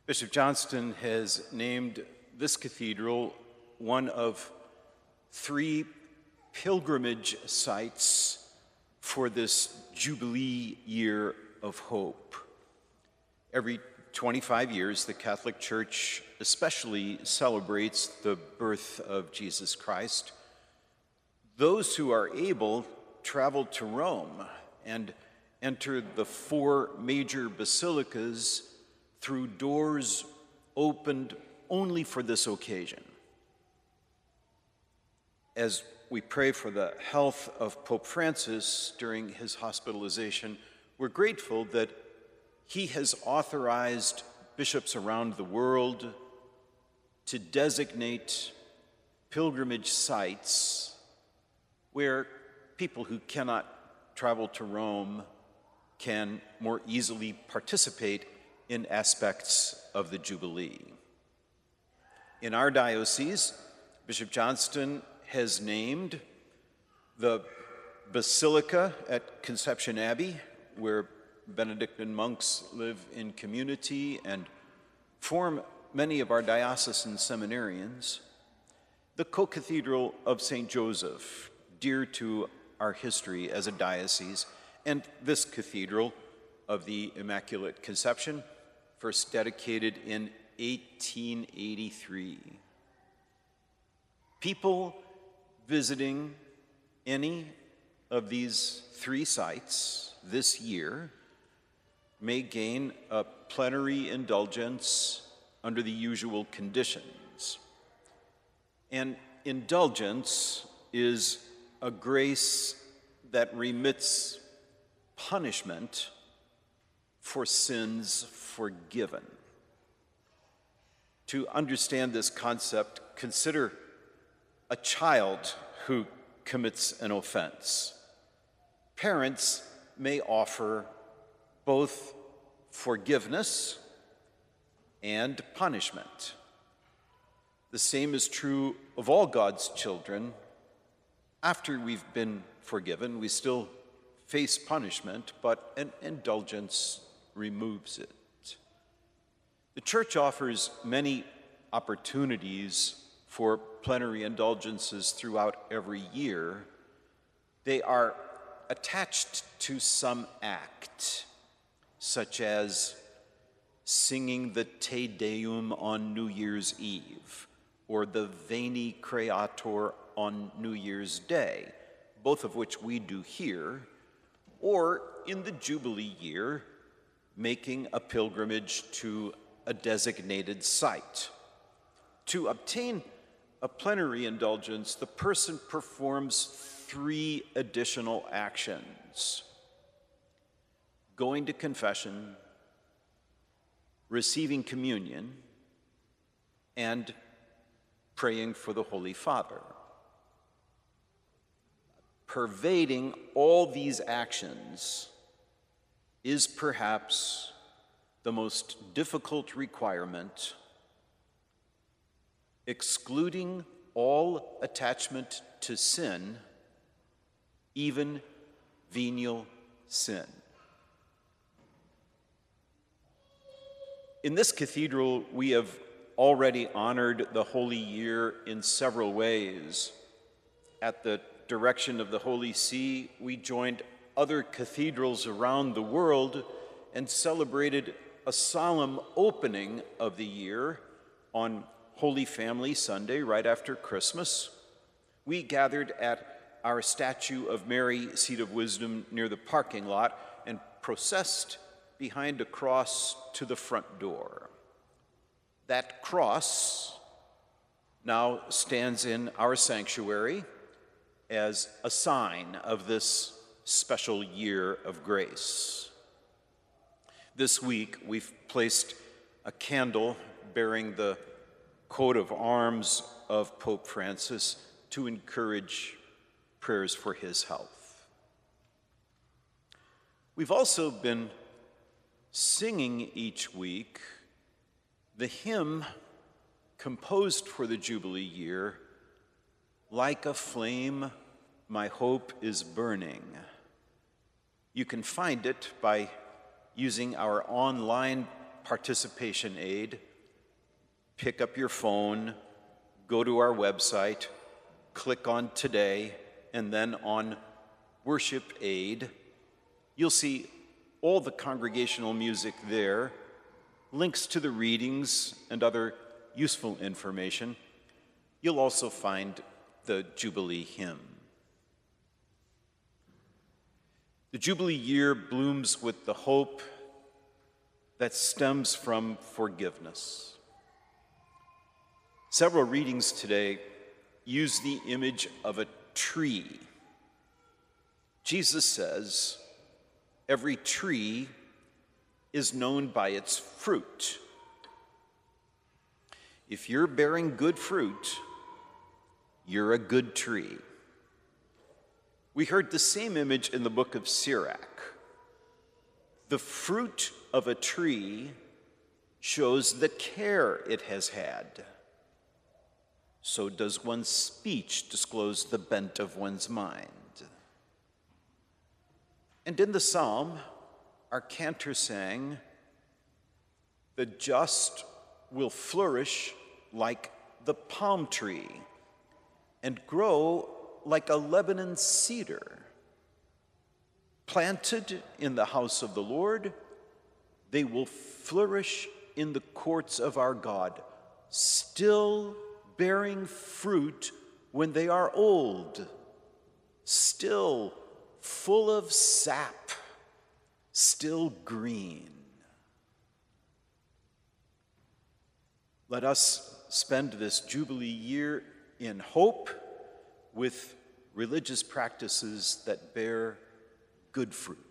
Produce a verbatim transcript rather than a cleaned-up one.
Bishop Johnston has named this cathedral one of three pilgrimage sites for this Jubilee Year of Hope. Every twenty-five years, the Catholic Church especially celebrates the birth of Jesus Christ. Those who are able travel to Rome and enter the four major basilicas through doors opened only for this occasion. As we pray for the health of Pope Francis during his hospitalization, we're grateful that he has authorized bishops around the world to designate pilgrimage sites where people who cannot travel to Rome can more easily participate in aspects of the Jubilee. In our diocese, Bishop Johnston has named the Basilica at Conception Abbey, where Benedictine monks live in community and form many of our diocesan seminarians, the co-cathedral of Saint Joseph, dear to our history as a diocese, and this cathedral of the Immaculate Conception, first dedicated in eighteen eighty-three. People visiting any of these three sites this year may gain a plenary indulgence under the usual conditions. And indulgence is a grace that remits punishment for sins forgiven. To understand this concept, consider a child who commits an offense. Parents may offer both forgiveness and punishment. The same is true of all God's children. After we've been forgiven, we still face punishment, but an indulgence removes it. The Church offers many opportunities for plenary indulgences throughout every year. They are attached to some act, such as singing the Te Deum on New Year's Eve, or the Veni Creator on New Year's Day, both of which we do here, or in the Jubilee year, making a pilgrimage to a designated site. To obtain a plenary indulgence, the person performs three additional actions: going to confession, receiving communion, and praying for the Holy Father. Pervading all these actions is perhaps the most difficult requirement, excluding all attachment to sin, even venial sin. In this cathedral, we have already honored the Holy Year in several ways. At the direction of the Holy See, we joined other cathedrals around the world and celebrated a solemn opening of the year on Holy Family Sunday, right after Christmas. We gathered at our statue of Mary, Seat of Wisdom, near the parking lot and processed behind a cross to the front door. That cross now stands in our sanctuary as a sign of this special year of grace. This week, we've placed a candle bearing the coat of arms of Pope Francis to encourage prayers for his health. We've also been singing each week the hymn composed for the Jubilee year, "Like a Flame, My Hope is Burning." You can find it by using our online participation aid, pick up your phone, go to our website, click on Today, and then on Worship Aid. You'll see all the congregational music there, links to the readings and other useful information. You'll also find the Jubilee hymn. The Jubilee year blooms with the hope that stems from forgiveness. Several readings today use the image of a tree. Jesus says, every tree is known by its fruit. If you're bearing good fruit, you're a good tree. We heard the same image in the book of Sirach. The fruit of a tree shows the care it has had. So does one's speech disclose the bent of one's mind. And in the psalm, our cantor sang, "The just will flourish like the palm tree and grow like a Lebanon cedar. Planted in the house of the Lord, they will flourish in the courts of our God, still bearing fruit when they are old, still full of sap, still green." Let us spend this Jubilee year in hope with religious practices that bear good fruit.